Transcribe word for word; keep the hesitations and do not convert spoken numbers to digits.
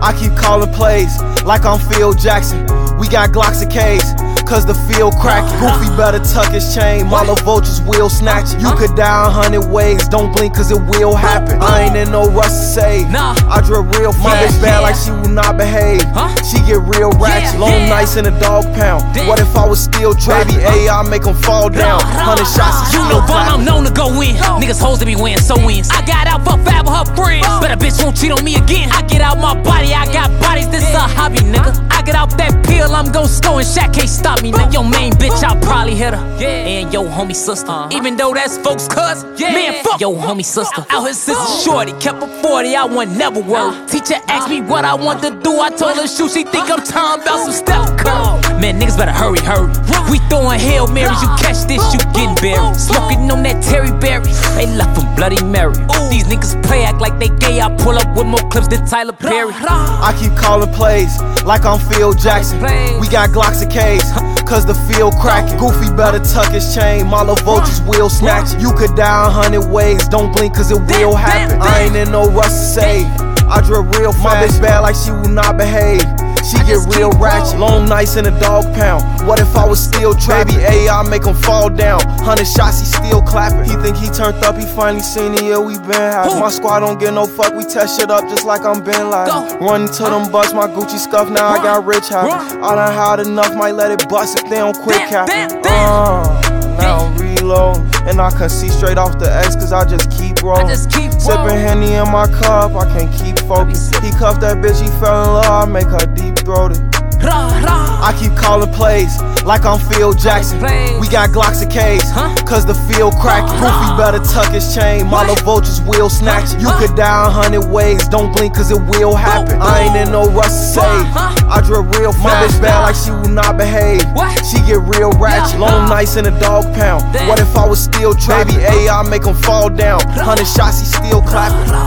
I keep calling plays like I'm Phil Jackson. We got Glocks and K's, cause the field cracking. Goofy better tuck his chain, all the vultures will snatch it. You could die a hundred ways, don't blink cause it will happen. I ain't in no rush to save, I drip real. My bitch bad like she will not behave. She get real ratchet, long nights in a dog pound. What if I was still trapping? Baby, A I make them fall down. Hundred shots, you know Vaughn, I'm known to go in. Niggas hoes to be wearing so wins. I got out for Fab with her friends, but a bitch won't cheat on me again. I get out my body, I got bodies, this a hobby, nigga. I get out that pill, I'm gon' score and Shaq can't stop me, nigga. Your main bitch, I'll probably hit her. And yo homie sister, uh-huh. Even though that's folks' cuz, yeah. Man, fuck yo homie sister. Out here since a shorty, kept her forty, I want never worry. Teacher asked me what I want to do, I told her shoot, she think I'm talking about some Steph Curry. Man, niggas better hurry, hurry. We throwing Hail Marys, you catch this, you getting buried. Smoking on that Terry Berry, they left from Bloody Mary. These niggas play, act like they gay, I pull up with more clips than Tyler Perry. I keep calling plays like I'm Phil Jackson. We got Glocks and K's, cause the field cracking. Goofy better tuck his chain, all the vultures will snatch it. You could die a hundred ways, don't blink cause it will happen. I ain't in no rush to save, I drip real fast. My bitch bad like she will not behave. She get real ratchet, long nights in a dog pound. What if I was still trapping? Baby, A I make him fall down. Hundred shots, he still clapping. He think he turned up, he finally seen it, yeah, we been happy. My squad don't get no fuck, we test shit up just like I'm Bin Laden. Running to them bucks, my Gucci scuff, now I got rich habits. I done had enough, might let it bust if they don't quit capping. Uh, now I'm reloading, and I can see straight off the X cause I just keep rolling. Sipping Henny in my cup, I can't keep focused. He cuffed that bitch, he fell in love, I make her deep throated. I keep calling plays like I'm Phil Jackson. We got Glocks and K's, cause the field cracking. Goofy better tuck his chain, all the vultures will snatch it. You could die a hundred ways, don't blink cause it will happen. I ain't in no rush to save, I drip real fast. My bitch bad like she will not behave. She get real ratchet, long nights in a dog pound. What if I was still trapping? Baby, A I make him fall down. Hundred shots, he still clapping.